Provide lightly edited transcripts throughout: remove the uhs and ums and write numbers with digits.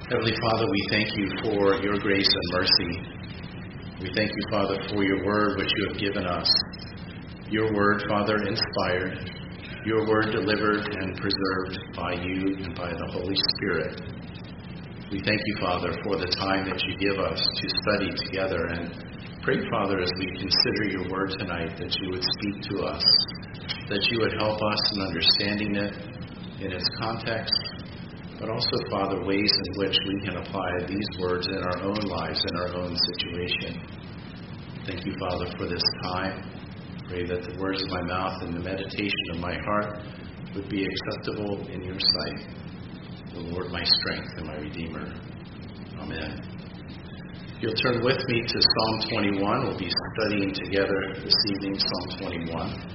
Heavenly Father, we thank you for your grace and mercy. We thank you, Father, for your word which you have given us. Your word, Father, inspired. Your word delivered and preserved by you and by the Holy Spirit. We thank you, Father, for the time that you give us to study together, and pray, Father, as we consider your word tonight, that you would speak to us, that you would help us in understanding it in its context, but also, Father, ways in which we can apply these words in our own lives, in our own situation. Thank you, Father, for this time. Pray that the words of my mouth and the meditation of my heart would be acceptable in your sight. The Lord, my strength and my Redeemer. Amen. If you'll turn with me to Psalm 21. We'll be studying together this evening, Psalm 21.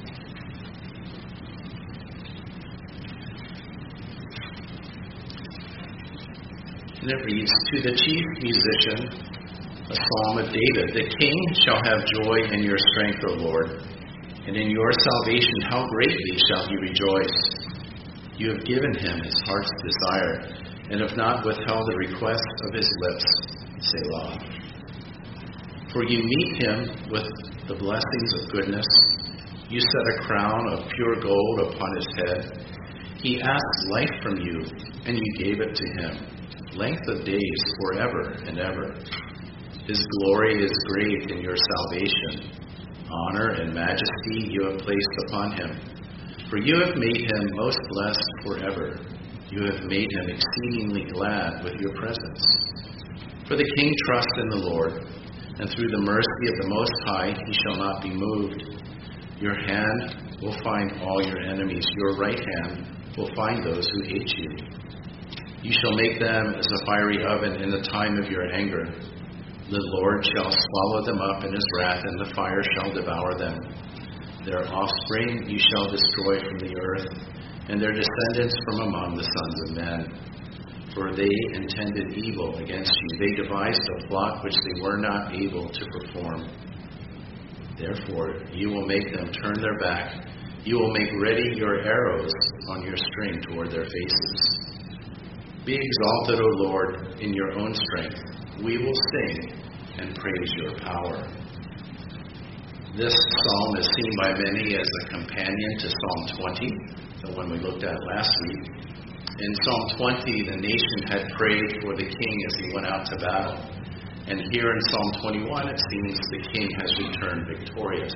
And it reads, "To the chief musician, a psalm of David. The king shall have joy in your strength, O Lord, and in your salvation how greatly shall he rejoice. You have given him his heart's desire, and have not withheld the request of his lips. Selah. For you meet him with the blessings of goodness. You set a crown of pure gold upon his head. He asked life from you, and you gave it to him. Length of days forever and ever. His glory is great in your salvation. Honor and majesty you have placed upon him. For you have made him most blessed forever. You have made him exceedingly glad with your presence. For the king trusts in the Lord, and through the mercy of the Most High he shall not be moved. Your hand will find all your enemies. Your right hand will find those who hate you. You shall make them as a fiery oven in the time of your anger. The Lord shall swallow them up in his wrath, and the fire shall devour them. Their offspring you shall destroy from the earth, and their descendants from among the sons of men. For they intended evil against you. They devised a plot which they were not able to perform. Therefore you will make them turn their back. You will make ready your arrows on your string toward their faces. Be exalted, O Lord, in your own strength. We will sing and praise your power." This psalm is seen by many as a companion to Psalm 20, the one we looked at last week. In Psalm 20, the nation had prayed for the king as he went out to battle. And here in Psalm 21, it seems the king has returned victorious.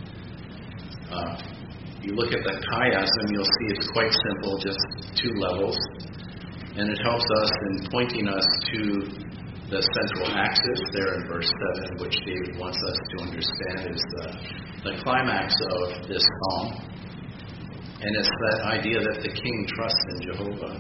You look at the chiasm, you'll see it's quite simple, just two levels. And it helps us in pointing us to the central axis there in verse 7, which David wants us to understand is the climax of this psalm. And it's that idea that the king trusts in Jehovah.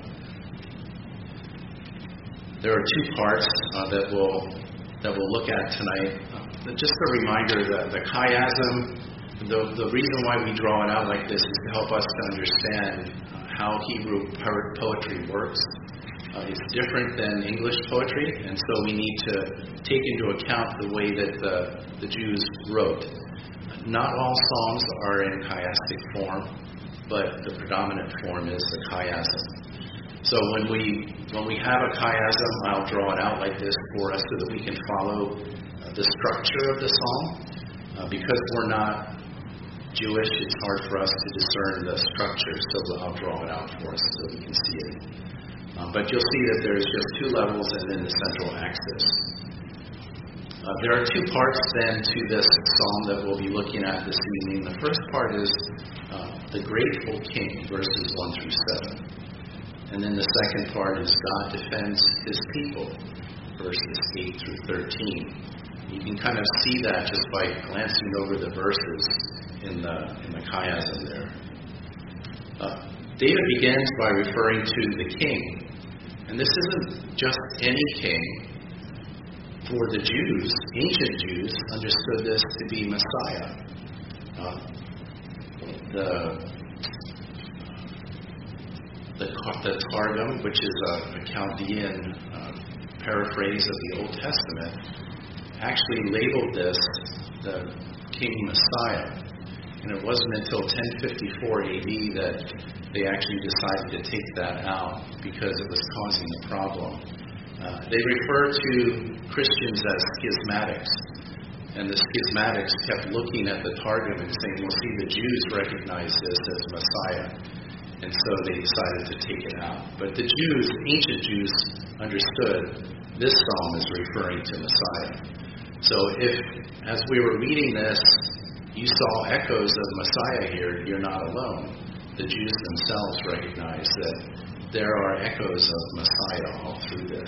There are two parts that we'll look at tonight. Just a reminder that the chiasm, the reason why we draw it out like this is to help us to understand how Hebrew poetry works. It's different than English poetry, and so we need to take into account the way that the Jews wrote. Not all psalms are in chiastic form, but the predominant form is the chiasm. So when we have a chiasm, I'll draw it out like this for us so that we can follow the structure of the psalm. Because we're not Jewish, it's hard for us to discern the structure, so I'll draw it out for us so we can see it. But you'll see that there's just two levels and then the central axis. There are two parts then to this psalm that we'll be looking at this evening. The first part is the grateful king, verses 1 through 7. And then the second part is God defends his people, verses 8 through 13. You can kind of see that just by glancing over the verses in the chiasm there. David begins by referring to the king. And this isn't just any king. For the Jews, ancient Jews, understood this to be Messiah. The Targum, which is a Chaldean paraphrase of the Old Testament, actually labeled this the King Messiah. And it wasn't until 1054 AD that they actually decided to take that out because it was causing a problem. They refer to Christians as schismatics. And the schismatics kept looking at the targum and saying, well, see, the Jews recognize this as Messiah. And so they decided to take it out. But the Jews, ancient Jews, understood this psalm is referring to Messiah. So if, as we were reading this, you saw echoes of Messiah here, you're not alone. The Jews themselves recognize that there are echoes of Messiah all through this.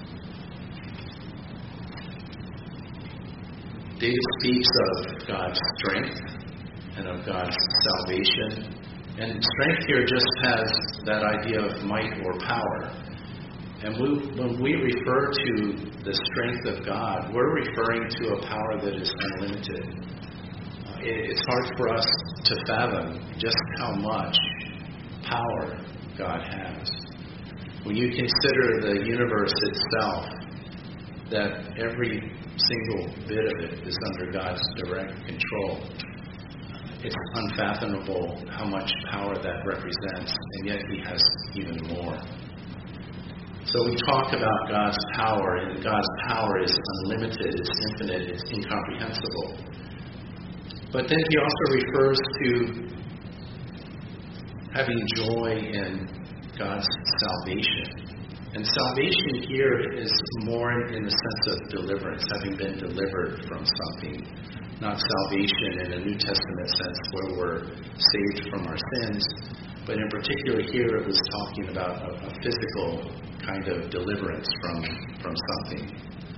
David speaks of God's strength and of God's salvation. And strength here just has that idea of might or power. And when we refer to the strength of God, we're referring to a power that is unlimited. It's hard for us to fathom just how much power God has. When you consider the universe itself, that every single bit of it is under God's direct control, it's unfathomable how much power that represents, and yet He has even more. So we talk about God's power, and God's power is unlimited, it's infinite, it's incomprehensible. But then He also refers to having joy in God's salvation. And salvation here is more in the sense of deliverance, having been delivered from something. Not salvation in a New Testament sense where we're saved from our sins, but in particular here it was talking about a physical kind of deliverance from something.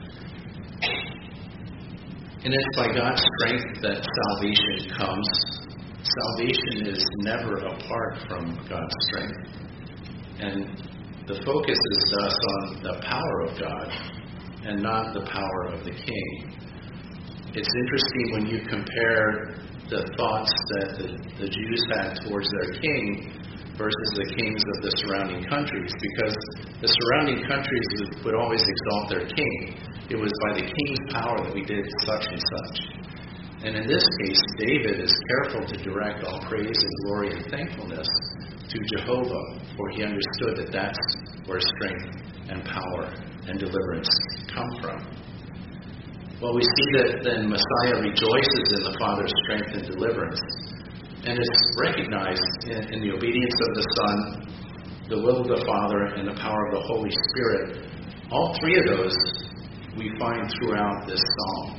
And it's by God's strength that salvation comes. Salvation is never apart from God's strength. And the focus is thus on the power of God and not the power of the king. It's interesting when you compare the thoughts that the Jews had towards their king versus the kings of the surrounding countries, because the surrounding countries would always exalt their king. It was by the king's power that we did such and such. And in this case, David is careful to direct all praise and glory and thankfulness to Jehovah, for he understood that that's where strength and power and deliverance come from. Well, we see that then Messiah rejoices in the Father's strength and deliverance. And it's recognized in the obedience of the Son, the will of the Father, and the power of the Holy Spirit. All three of those we find throughout this psalm.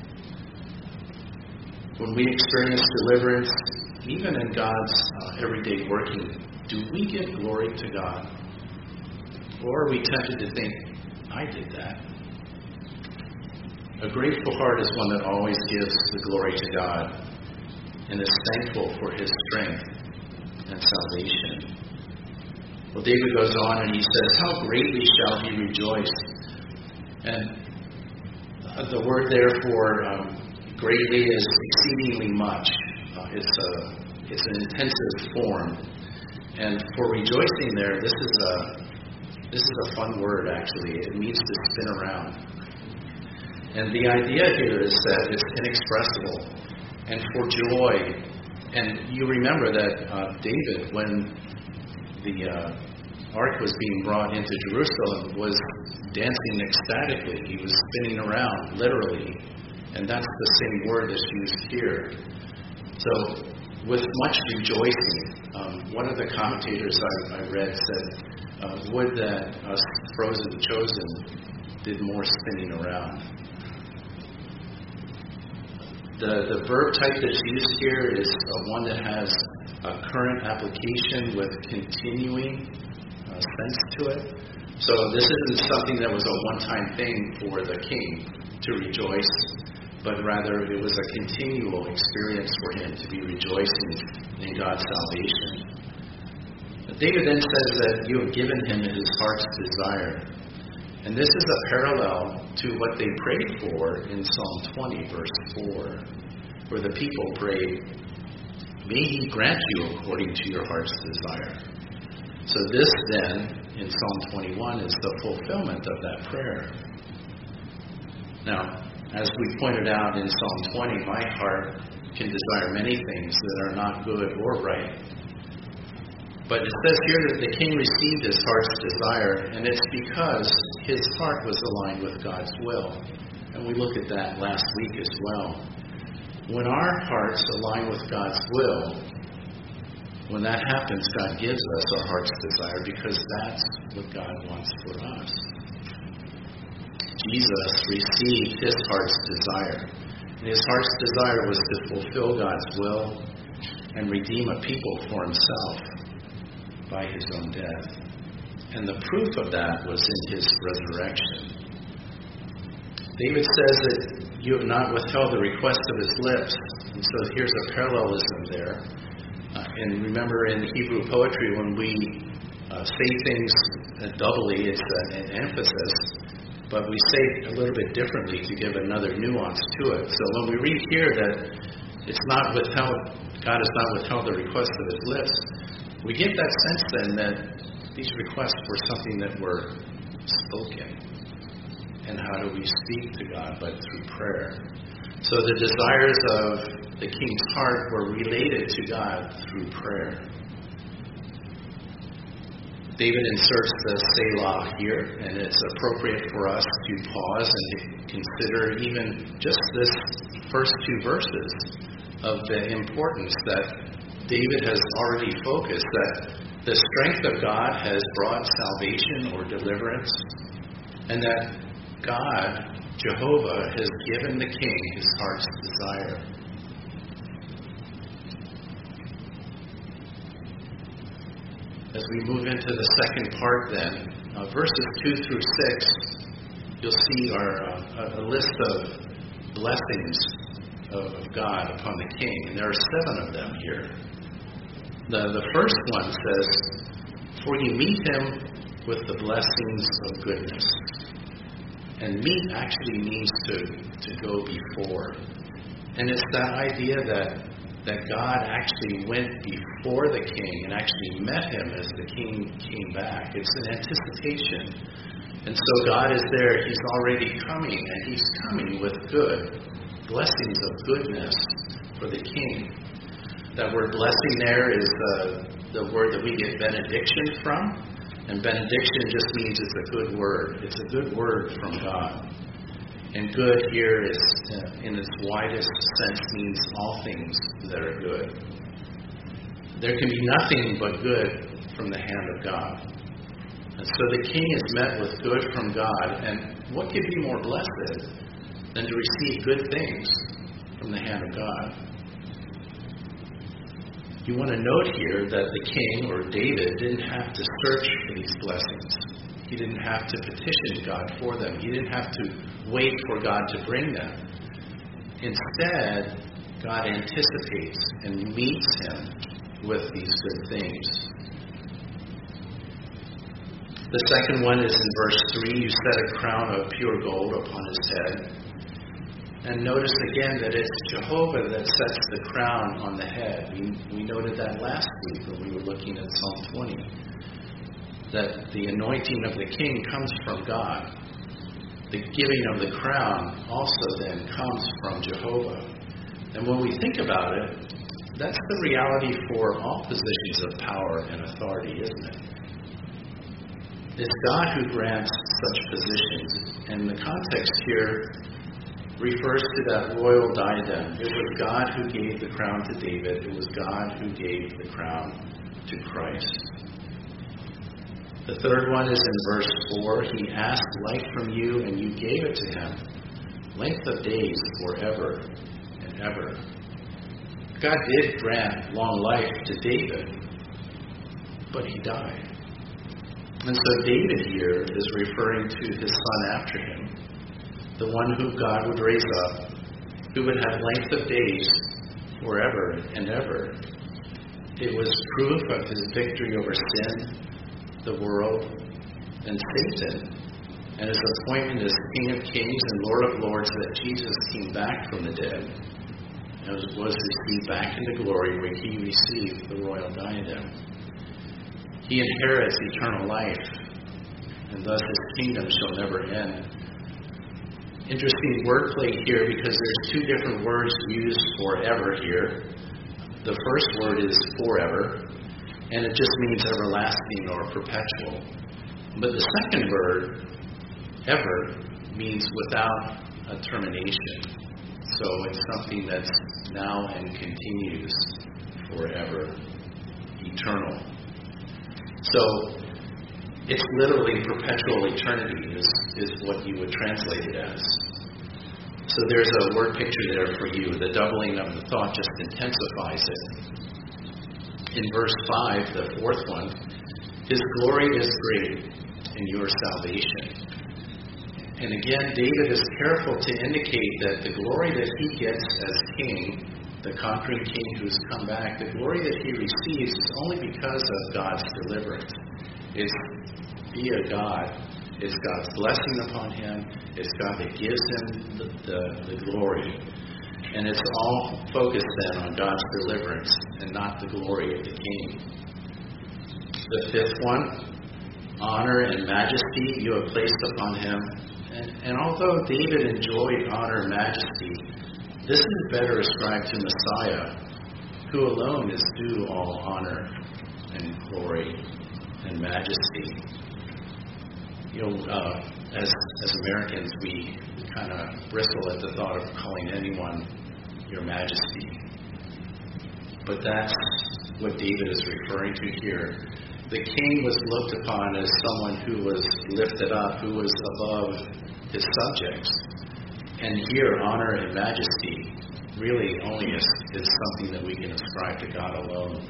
When we experience deliverance, even in God's everyday working, do we give glory to God? Or are we tempted to think, I did that? A grateful heart is one that always gives the glory to God and is thankful for His strength and salvation. Well, David goes on and he says, how greatly shall he rejoice? And the word there for greatly is exceedingly much. It's an intensive form. And for rejoicing there, this is a fun word, actually. It means to spin around. And the idea here is that it's inexpressible. And for joy, and you remember that David, when the ark was being brought into Jerusalem, was dancing ecstatically. He was spinning around, literally. And that's the same word that's used here. So, with much rejoicing, one of the commentators I read said, would that us frozen chosen did more spinning around. The verb type that's used here is one that has a current application with continuing sense to it. So this isn't something that was a one-time thing for the king to rejoice, but rather it was a continual experience for him to be rejoicing in God's salvation. David then says that you have given him his heart's desire. And this is a parallel to what they prayed for in Psalm 20, verse 4, where the people prayed, may he grant you according to your heart's desire. So this then, in Psalm 21, is the fulfillment of that prayer. Now, as we pointed out in Psalm 20, my heart can desire many things that are not good or right. But it says here that the king received his heart's desire, and it's because his heart was aligned with God's will. And we looked at that last week as well. When our hearts align with God's will, when that happens, God gives us our heart's desire because that's what God wants for us. Jesus received his heart's desire. And his heart's desire was to fulfill God's will and redeem a people for himself by his own death. And the proof of that was in his resurrection. David says that you have not withheld the request of his lips. And so here's a parallelism there. And remember in Hebrew poetry, when we say things doubly, it's an emphasis. But we say it a little bit differently to give another nuance to it. So when we read here that it's not withheld, God has not withheld the request of his lips, we get that sense then that these requests were something that were spoken. And how do we speak to God? But through prayer. So the desires of the king's heart were related to God through prayer. David inserts the Selah here, and it's appropriate for us to pause and consider even just this first two verses of the importance that David has already focused, that the strength of God has brought salvation or deliverance, and that God, Jehovah, has given the king his heart's desire. As we move into the second part then, verses 2 through 6, you'll see are a list of blessings of God upon the king. And there are 7 of them here. The first one says, for you meet him with the blessings of goodness. And meet actually means to go before. And it's that idea that God actually went before the king and actually met him as the king came back. It's an anticipation. And so God is there. He's already coming, and he's coming with good blessings of goodness for the king. That word blessing there is the word that we get benediction from. And benediction just means it's a good word. It's a good word from God. And good here is, in its widest sense, means all things that are good. There can be nothing but good from the hand of God. And so the king is met with good from God. And what could be more blessed than to receive good things from the hand of God? You want to note here that the king, or David, didn't have to search for these blessings. He didn't have to petition God for them. He didn't have to wait for God to bring them. Instead, God anticipates and meets him with these good things. The second one is in verse 3. You set a crown of pure gold upon his head. And notice again that it's Jehovah that sets the crown on the head. We noted that last week when we were looking at Psalm 20. That the anointing of the king comes from God. The giving of the crown also then comes from Jehovah. And when we think about it, that's the reality for all positions of power and authority, isn't it? It's God who grants such positions. And the context here refers to that royal diadem. It was God who gave the crown to David. It was God who gave the crown to Christ. The third one is in verse 4. He asked life from you, and you gave it to him. Length of days forever and ever. God did grant long life to David, but he died. And so David here is referring to his son after him, the one who God would raise up, who would have length of days forever and ever. It was proof of his victory over sin, the world, and Satan, and his appointment as King of Kings and Lord of Lords, that Jesus came back from the dead and was received back into glory, where he received the royal diadem. He inherits eternal life, and thus his kingdom shall never end. Interesting wordplay here, because there's 2 different words used for ever here. The first word is forever, And it just means everlasting or perpetual. But the second word, ever, means without a termination. So it's something that's now and continues forever, eternal. So it's literally perpetual eternity is what you would translate it as. So there's a word picture there for you. The doubling of the thought just intensifies it. In verse 5, the fourth one, His glory is great in your salvation. And again, David is careful to indicate that the glory that he gets as king, the conquering king who's come back, the glory that he receives is only because of God's deliverance. It's via God. It's God's blessing upon him. It's God that gives him the glory. And it's all focused then on God's deliverance and not the glory of the king. The fifth one, honor and majesty you have placed upon him. And although David enjoyed honor and majesty, this is better ascribed to Messiah, who alone is due all honor and glory and majesty. You know, as Americans, we kind of bristle at the thought of calling anyone your majesty. But that's what David is referring to here. The king was looked upon as someone who was lifted up, who was above his subjects. And here, honor and majesty really only is something that we can ascribe to God alone.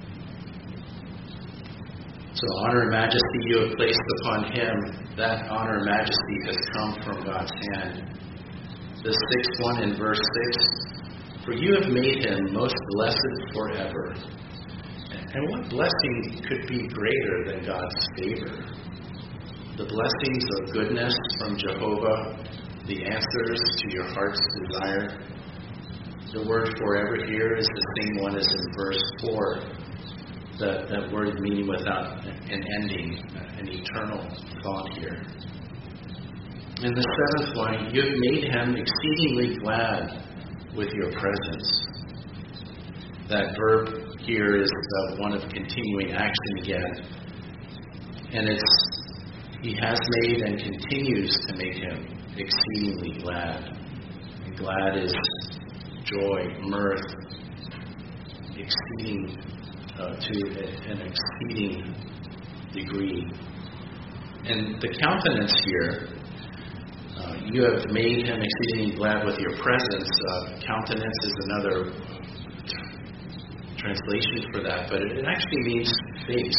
So honor and majesty you have placed upon him. That honor and majesty has come from God's hand. The sixth one in verse 6, for you have made him most blessed forever. And what blessing could be greater than God's favor? The blessings of goodness from Jehovah, the answers to your heart's desire. The word forever here is the same one as in verse 4. That word meaning without an ending, an eternal thought here. And the seventh one, you have made him exceedingly glad with your presence. That verb here is one of continuing action again. And he has made and continues to make him exceedingly glad. And glad is joy, mirth, exceeding to an exceeding degree. And the countenance here, you have made him exceedingly glad with your presence. Countenance is another translation for that, but it actually means face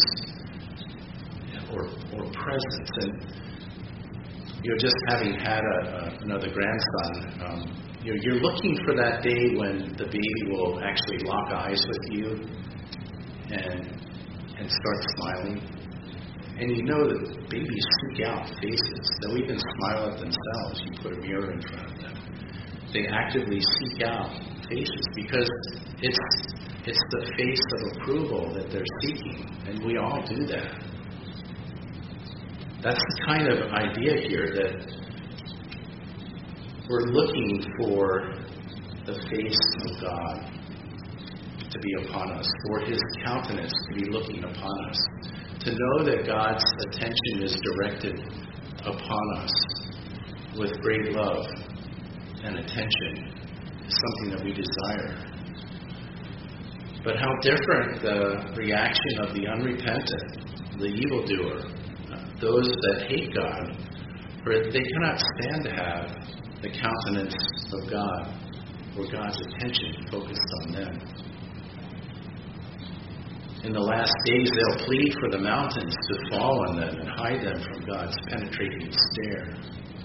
or presence. And just having had another grandson, you're looking for that day when the baby will actually lock eyes with you and start smiling. And you know that babies seek out faces. They'll even smile at themselves. You put a mirror in front of them. They actively seek out faces because it's the face of approval that they're seeking. And we all do that. That's the kind of idea here that we're looking for the face of God to be upon us, for his countenance to be looking upon us, to know that God's attention is directed upon us with great love and attention is something that we desire. But how different the reaction of the unrepentant, the evildoer, those that hate God, for they cannot stand to have the countenance of God or God's attention focused on them. In the last days, they'll plead for the mountains to fall on them and hide them from God's penetrating stare.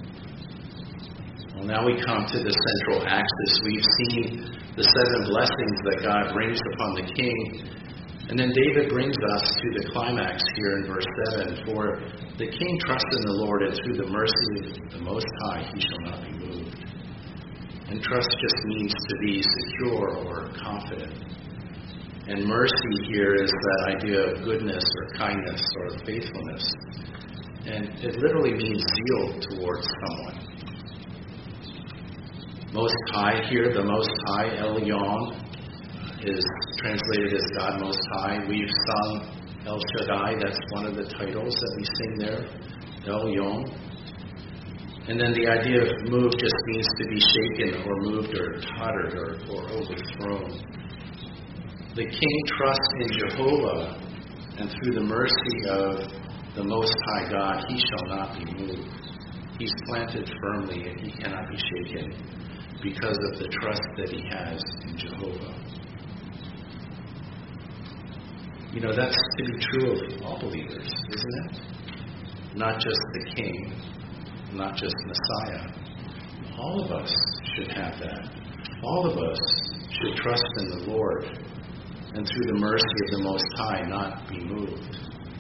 Well, now we come to the central axis. We've seen the seven blessings that God brings upon the king. And then David brings us to the climax here in verse 7. For the king trusts in the Lord, and through the mercy of the Most High he shall not be moved. And trust just means to be secure or confident. And mercy here is that idea of goodness or kindness or faithfulness. And it literally means zeal towards someone. Most High here, the Most High, Elyon, is translated as God Most High. We've sung El Shaddai. That's one of the titles that we sing there. El Yom. And then the idea of moved just means to be shaken or moved or tottered or overthrown. The king trusts in Jehovah, and through the mercy of the Most High God, he shall not be moved. He's planted firmly and he cannot be shaken because of the trust that he has in Jehovah. You know, that's to be true of all believers, isn't it? Not just the king, not just Messiah. All of us should have that. All of us should trust in the Lord and through the mercy of the Most High not be moved.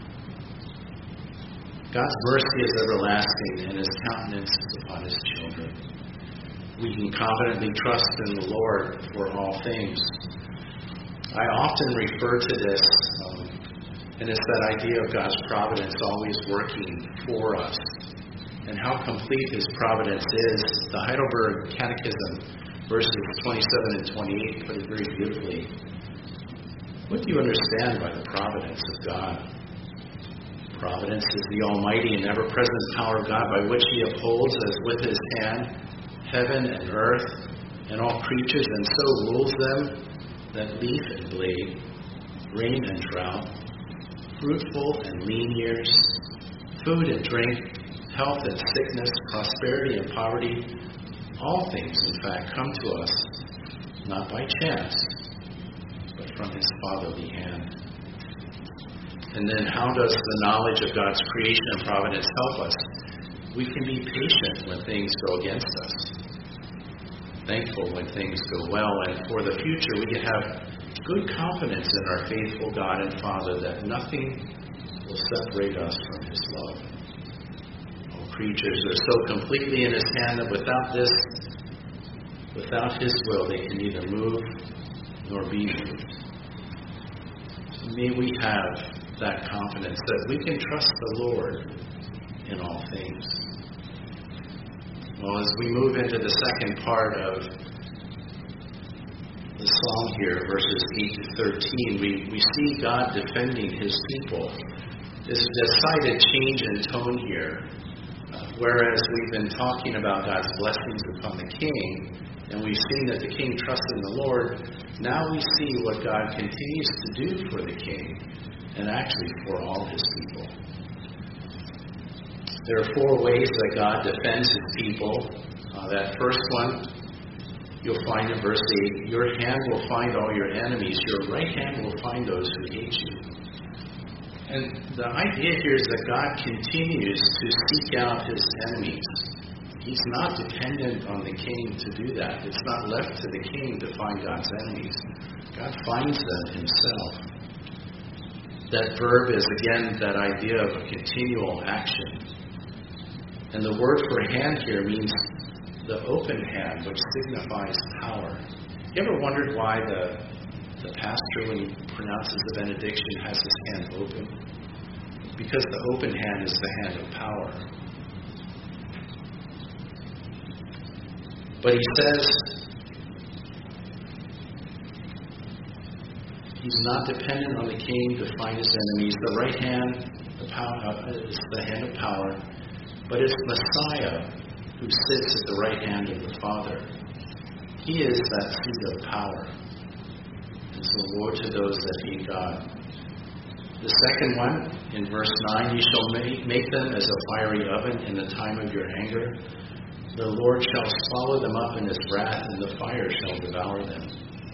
God's mercy is everlasting and his countenance is upon his children. We can confidently trust in the Lord for all things. I often refer to this, and it's that idea of God's providence always working for us, and how complete his providence is. The Heidelberg Catechism, verses 27 and 28, put it very beautifully. What do you understand by the providence of God? Providence is the almighty and ever-present power of God by which he upholds as with his hand heaven and earth and all creatures, and so rules them that leaf and blade, rain and drought, fruitful and lean years, food and drink, health and sickness, prosperity and poverty, all things, in fact, come to us not by chance, but from his fatherly hand. And then how does the knowledge of God's creation and providence help us? We can be patient when things go against us, thankful when things go well, and for the future we can have good confidence in our faithful God and Father that nothing will separate us from his love. All creatures are so completely in his hand that without his will, they can neither move nor be moved. So may we have that confidence that we can trust the Lord in all things. Well, as we move into the second part of the psalm here, verses 8 to 13, we see God defending his people. This decided change in tone here. Whereas we've been talking about God's blessings upon the king, and we've seen that the king trusts in the Lord, now we see what God continues to do for the king, and actually for all his people. There are four ways that God defends his people. That first one, you'll find in verse 8, your hand will find all your enemies, your right hand will find those who hate you. And the idea here is that God continues to seek out his enemies. He's not dependent on the king to do that. It's not left to the king to find God's enemies. God finds them himself. That verb is, again, that idea of a continual action. And the word for hand here means the open hand, which signifies power. You ever wondered why the pastor, when he pronounces the benediction, has his hand open? Because the open hand is the hand of power. But he says he's not dependent on the king to find his enemies. The right hand, the power, is the hand of power, but it's Messiah who sits at the right hand of the Father. He is that seat of power. And so woe to those that hate God. The second one, in verse 9, you shall make them as a fiery oven in the time of your anger. The Lord shall swallow them up in his wrath, and the fire shall devour them.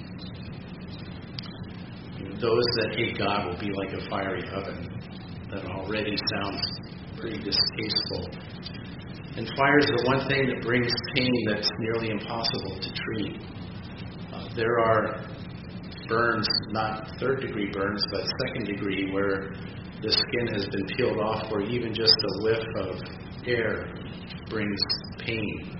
Those that hate God will be like a fiery oven. That already sounds pretty distasteful. And fire is the one thing that brings pain that's nearly impossible to treat. There are burns, not third-degree burns, but second-degree, where the skin has been peeled off, where even just a whiff of air brings pain.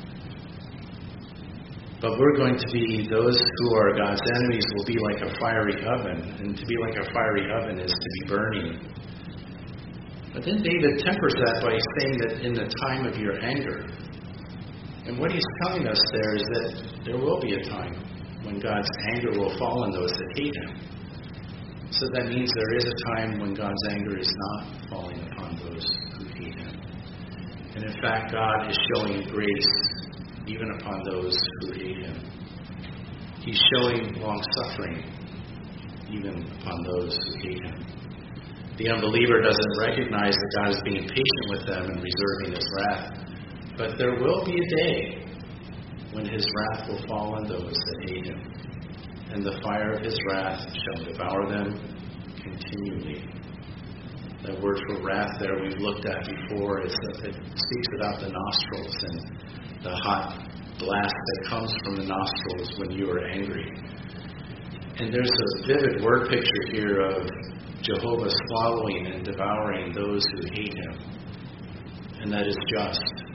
But we're going to be, those who are God's enemies will be like a fiery oven, and to be like a fiery oven is to be burning. But then David tempers that by saying that in the time of your anger. And what he's telling us there is that there will be a time when God's anger will fall on those that hate him. So that means there is a time when God's anger is not falling upon those who hate him. And in fact, God is showing grace even upon those who hate him. He's showing long-suffering even upon those who hate him. The unbeliever doesn't recognize that God is being patient with them and reserving his wrath. But there will be a day when his wrath will fall on those that hate him, and the fire of his wrath shall devour them continually. That word for wrath there we've looked at before is that it speaks about the nostrils and the hot blast that comes from the nostrils when you are angry. And there's a vivid word picture here of Jehovah swallowing and devouring those who hate him, and that is just.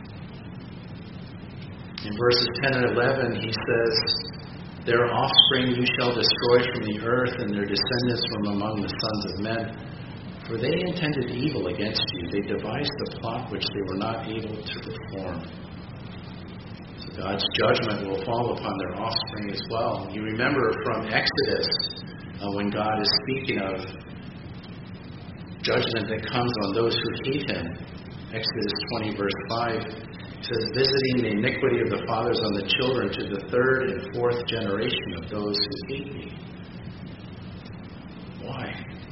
In verses 10 and 11, he says, their offspring you shall destroy from the earth, and their descendants from among the sons of men. For they intended evil against you. They devised a plot which they were not able to perform. So God's judgment will fall upon their offspring as well. You remember from Exodus, when God is speaking of judgment that comes on those who hate him. Exodus 20, verse 5. Says, visiting the iniquity of the fathers on the children to the third and fourth generation of those who hate me. Why?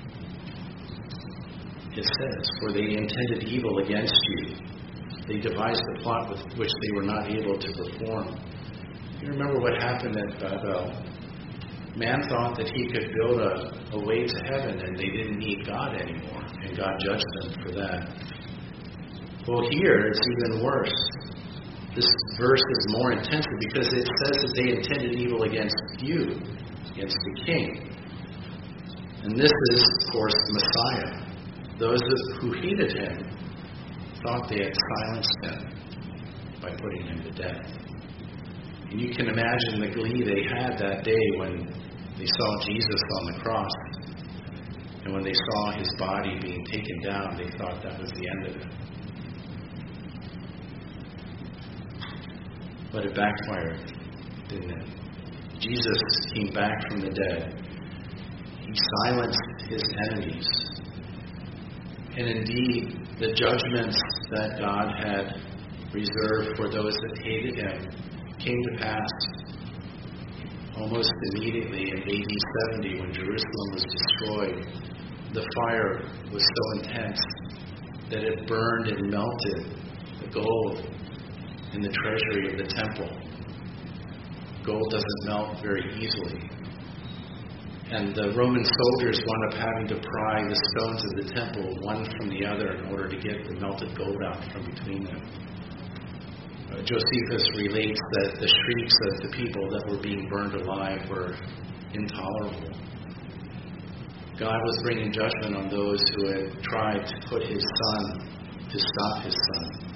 It says, for they intended evil against you. They devised a plot with which they were not able to perform. You remember what happened at Babel. Man thought that he could build a way to heaven and they didn't need God anymore. And God judged them for that. Well, here it's even worse. This verse is more intense because it says that they intended evil against you, against the king. And this is, of course, the Messiah. Those who hated him thought they had silenced him by putting him to death. And you can imagine the glee they had that day when they saw Jesus on the cross. And when they saw his body being taken down, they thought that was the end of it. But it backfired, didn't it? Jesus came back from the dead. He silenced his enemies. And indeed, the judgments that God had reserved for those that hated him came to pass almost immediately in AD 70 when Jerusalem was destroyed. The fire was so intense that it burned and melted the gold in the treasury of the temple. Gold doesn't melt very easily. And the Roman soldiers wound up having to pry the stones of the temple one from the other in order to get the melted gold out from between them. Josephus relates that the shrieks of the people that were being burned alive were intolerable. God was bringing judgment on those who had tried to put his son, to stop his son.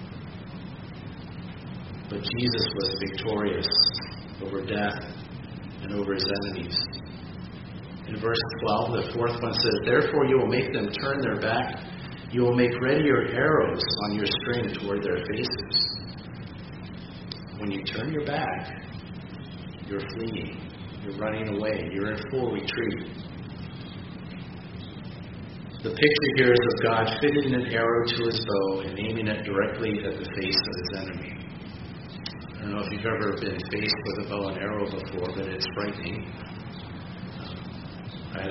But Jesus was victorious over death and over his enemies. In verse 12, the fourth one says, therefore you will make them turn their back. You will make ready your arrows on your string toward their faces. When you turn your back, you're fleeing. You're running away. You're in full retreat. The picture here is of God fitting an arrow to his bow and aiming it directly at the face of his enemy. I don't know if you've ever been faced with a bow and arrow before, but it's frightening. I had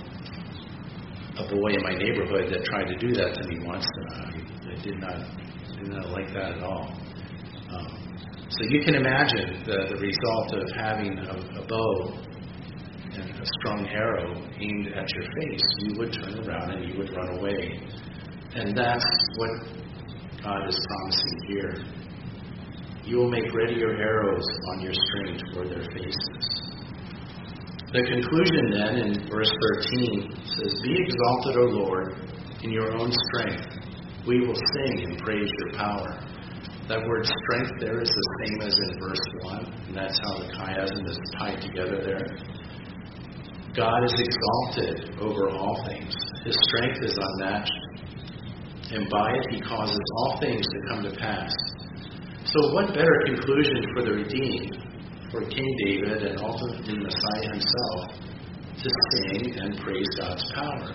a boy in my neighborhood that tried to do that to me once, and I did not like that at all. So you can imagine the result of having a bow and a strong arrow aimed at your face. You would turn around and you would run away. And that's what God is promising here. You will make ready your arrows on your string toward their faces. The conclusion then in verse 13 says, be exalted, O Lord, in your own strength. We will sing and praise your power. That word strength there is the same as in verse 1, and that's how the chiasm is tied together there. God is exalted over all things. His strength is unmatched, and by it he causes all things to come to pass. So what better conclusion for the redeemed, for King David and ultimately Messiah himself to sing and praise God's power.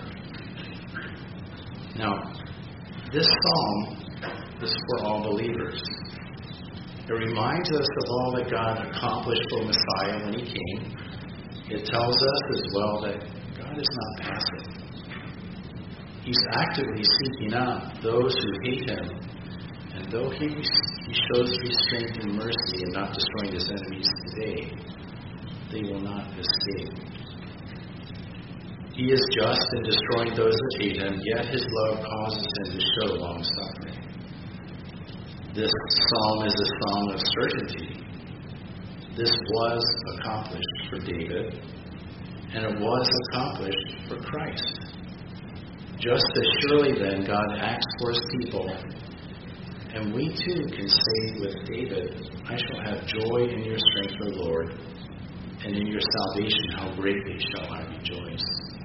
Now, this psalm is for all believers. It reminds us of all that God accomplished for Messiah when he came. It tells us as well that God is not passive. He's actively seeking out those who hate him, and though he shows restraint and mercy in not destroying his enemies today, they will not escape. He is just in destroying those that hate him, yet his love causes him to show long-suffering. This psalm is a song of certainty. This was accomplished for David, and it was accomplished for Christ. Just as surely then God acts for his people, and we too can say with David, I shall have joy in your strength, O Lord, and in your salvation how greatly shall I rejoice.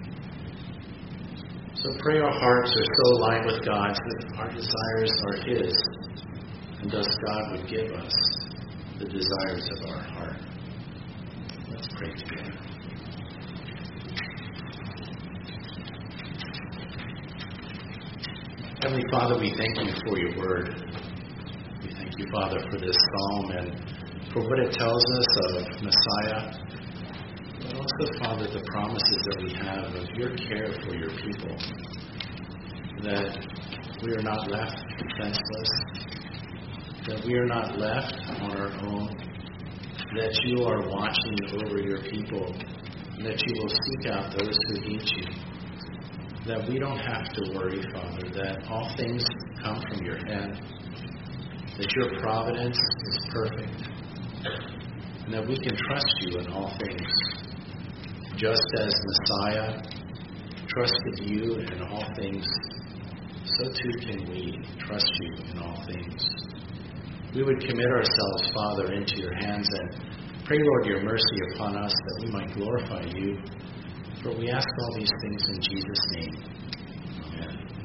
So pray our hearts are so aligned with God's that our desires are his, and thus God would give us the desires of our heart. Let's pray together. Heavenly Father, we thank you for your word. We thank you, Father, for this psalm and for what it tells us of Messiah, but also, Father, the promises that we have of your care for your people, that we are not left defenseless, that we are not left on our own, that you are watching over your people, and that you will seek out those who hate you, that we don't have to worry, Father, that all things come from your hand, that your providence is perfect, and that we can trust you in all things. Just as Messiah trusted you in all things, so too can we trust you in all things. We would commit ourselves, Father, into your hands and pray, Lord, your mercy upon us that we might glorify you. For we ask all these things in Jesus' name. Amen.